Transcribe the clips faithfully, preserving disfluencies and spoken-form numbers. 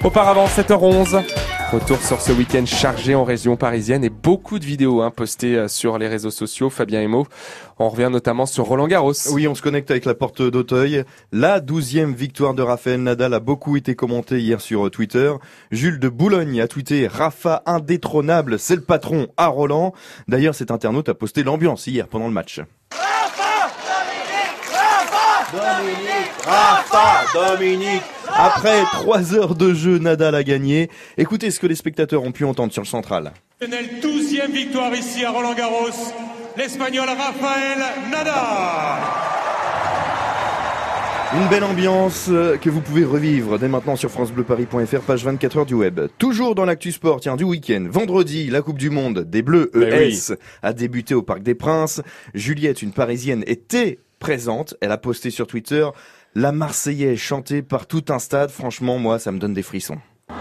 Auparavant, sept heures onze. Retour sur ce week-end chargé en région parisienne et beaucoup de vidéos hein, postées sur les réseaux sociaux. Fabien et Mo, on revient notamment sur Roland Garros. Oui, on se connecte avec la porte d'Auteuil. La douzième victoire de Rafael Nadal a beaucoup été commentée hier sur Twitter. Jules de Boulogne a tweeté « Rafa indétrônable, c'est le patron à Roland ». D'ailleurs, cet internaute a posté l'ambiance hier pendant le match. Rafa Dominique Rafa Dominique Après trois heures de jeu, Nadal a gagné. Écoutez ce que les spectateurs ont pu entendre sur le central. douzième victoire ici à Roland-Garros, l'Espagnol Rafael Nadal. Une belle ambiance que vous pouvez revivre dès maintenant sur francebleu-paris point f r, page vingt-quatre heures du web. Toujours dans l'actu sport, tiens, du week-end. Vendredi, la Coupe du Monde des Bleus E S oui. a débuté au Parc des Princes. Juliette, une Parisienne, était présente. Elle a posté sur Twitter la Marseillaise chantée par tout un stade. Franchement, moi, ça me donne des frissons.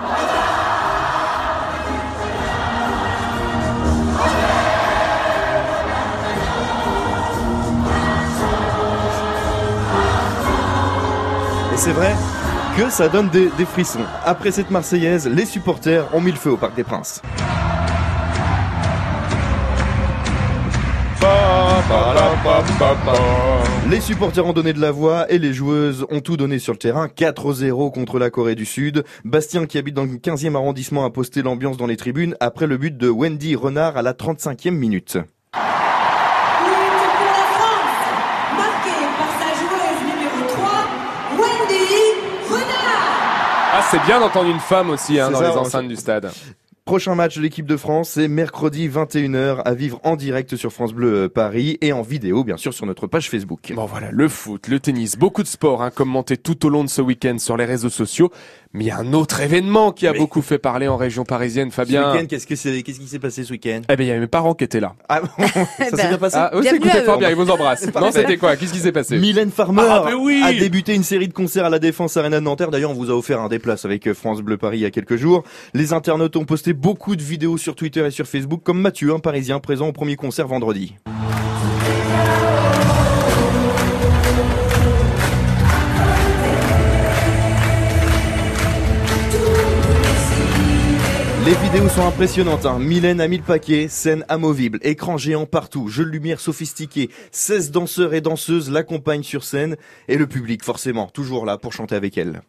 Et c'est vrai que ça donne des, des frissons. Après cette Marseillaise, les supporters ont mis le feu au Parc des Princes. Les supporters ont donné de la voix et les joueuses ont tout donné sur le terrain. quatre zéro contre la Corée du Sud. Bastien, qui habite dans le quinzième arrondissement, a posté l'ambiance dans les tribunes après le but de Wendy Renard à la trente-cinquième minute. Ah, c'est bien d'entendre une femme aussi hein, dans ça, les enceintes du stade. Prochain match de l'équipe de France, c'est mercredi vingt et une heures à vivre en direct sur France Bleu Paris et en vidéo bien sûr sur notre page Facebook. Bon voilà, le foot, le tennis, beaucoup de sport hein, commenté tout au long de ce week-end sur les réseaux sociaux. Mais il y a un autre événement qui a Mais... beaucoup fait parler en région parisienne, Fabien. Ce week-end, qu'est-ce que c'est, qu'est-ce qui s'est passé ce week-end? Eh ben il y avait mes parents qui étaient là. Ah bon, ça s'est bien passé. Ah oui, écoutez fort bien, ils vous embrassent. Non, c'était quoi? Qu'est-ce qui s'est passé? Mylène Farmer ah, oui. a débuté une série de concerts à la Défense Arena de Nanterre. D'ailleurs, on vous a offert un déplace avec France Bleu Paris il y a quelques jours. Les internautes ont posté beaucoup de vidéos sur Twitter et sur Facebook, comme Mathieu, un Parisien présent au premier concert vendredi. Les vidéos sont impressionnantes, hein. Mylène a mis le paquet, scène amovible, écran géant partout, jeux de lumière sophistiqués, seize danseurs et danseuses l'accompagnent sur scène, et le public forcément, toujours là pour chanter avec elle.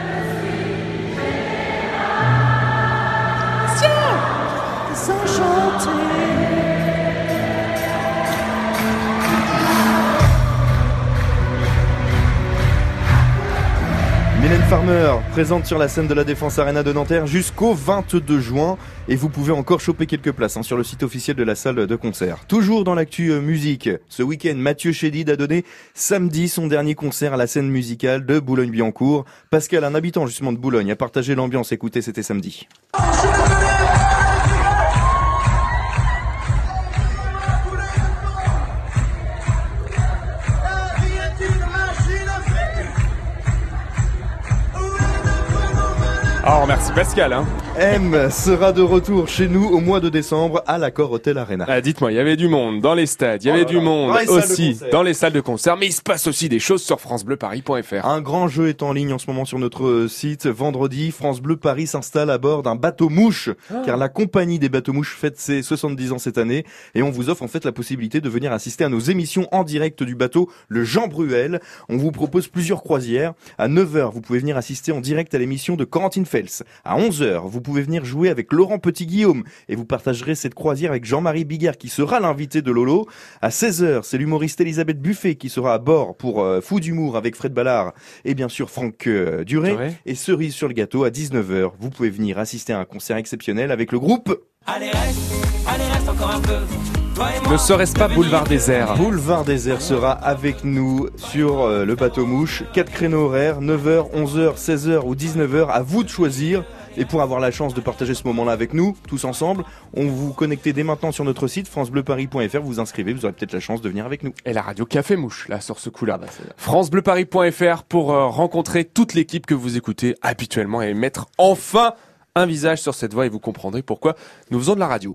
Mylène Farmer, présente sur la scène de la Défense Arena de Nanterre jusqu'au vingt-deux juin et vous pouvez encore choper quelques places hein, sur le site officiel de la salle de concert. Toujours dans l'actu euh, musique, ce week-end, Mathieu Chédid a donné samedi son dernier concert à la scène musicale de Boulogne-Billancourt. Pascal, un habitant justement de Boulogne, a partagé l'ambiance. Écoutez, c'était samedi. Oh, merci Pascal. Hein. M sera de retour chez nous au mois de décembre à l'Accor Hotel Arena. Ah, dites-moi, il y avait du monde dans les stades, il y avait oh du monde dans aussi dans les salles de concert, mais il se passe aussi des choses sur francebleu paris point f r. Un grand jeu est en ligne en ce moment sur notre site. Vendredi, France Bleu Paris s'installe à bord d'un bateau-mouche, oh. car la compagnie des bateaux-mouches fête ses soixante-dix ans cette année, et on vous offre en fait la possibilité de venir assister à nos émissions en direct du bateau, le Jean Bruel. On vous propose plusieurs croisières. À neuf heures, vous pouvez venir assister en direct à l'émission de Corentine Fels. À onze heures, vous pouvez venir jouer avec Laurent Petit-Guillaume et vous partagerez cette croisière avec Jean-Marie Bigard qui sera l'invité de Lolo. À seize heures, c'est l'humoriste Elisabeth Buffet qui sera à bord pour euh, Fou d'humour avec Fred Ballard et bien sûr Franck euh, Duré. Ouais. Et cerise sur le gâteau, à dix-neuf heures, vous pouvez venir assister à un concert exceptionnel avec le groupe... Allez reste, allez reste encore un peu. Ne serait-ce pas Boulevard Désert? Boulevard Désert sera avec nous sur euh, le bateau mouche. Quatre créneaux horaires, neuf heures, onze heures, seize heures ou dix-neuf heures. À vous de choisir. Et pour avoir la chance de partager ce moment-là avec nous, tous ensemble, on vous connectez dès maintenant sur notre site francebleu paris point f r. Vous vous inscrivez, vous aurez peut-être la chance de venir avec nous. Et la radio Café Mouche, là, sur ce coup-là. Ah bah francebleu paris point f r pour euh, rencontrer toute l'équipe que vous écoutez habituellement et mettre enfin un visage sur cette voix et vous comprendrez pourquoi nous faisons de la radio.